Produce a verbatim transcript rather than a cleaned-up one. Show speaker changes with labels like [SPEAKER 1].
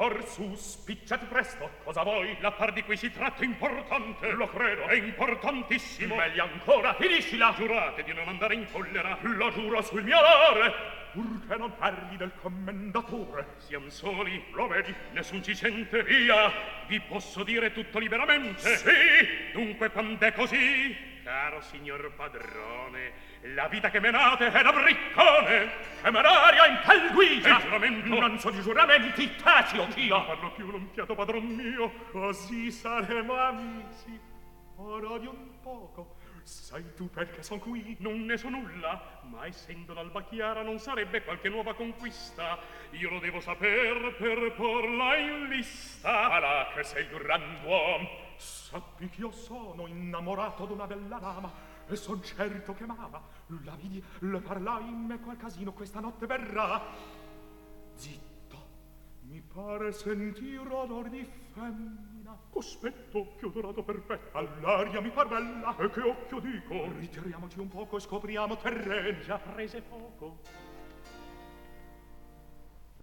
[SPEAKER 1] Orsù, spicciati presto. Cosa vuoi? L'affar di cui si tratta è importante. Lo credo. È importantissimo. Meglio ancora, finiscila. Giurate di non andare in collera. Lo giuro sul mio onore. Purché non parli del commendatore. Siamo soli. Lo vedi? Nessun ci sente. Via. Vi posso dire tutto liberamente? Sì. Dunque, quand'è così, caro signor padrone, la vita che menate è da briccone, temeraria in tal guisa. Il giuramento? Non so di giuramenti, taci o ch'io. Non parlo più, non fiato padron mio, così saremo amici. Ora di un poco. Sai tu perché son qui? Non ne so nulla, ma essendo l'alba chiara non sarebbe qualche nuova conquista. Io lo devo saper per porla in lista. Ma là che sei grand'uom. Sappi che io sono innamorato d'una bella dama e son certo che m'ama. La vidi, le parlai, in me qual casino questa notte verrà. Zitto, mi pare sentir odor di femmina. Cospetto, che odorato perfetto. All'aria mi par bella. E che occhio dico? Ritiriamoci un poco e scopriamo terreni. Già prese poco.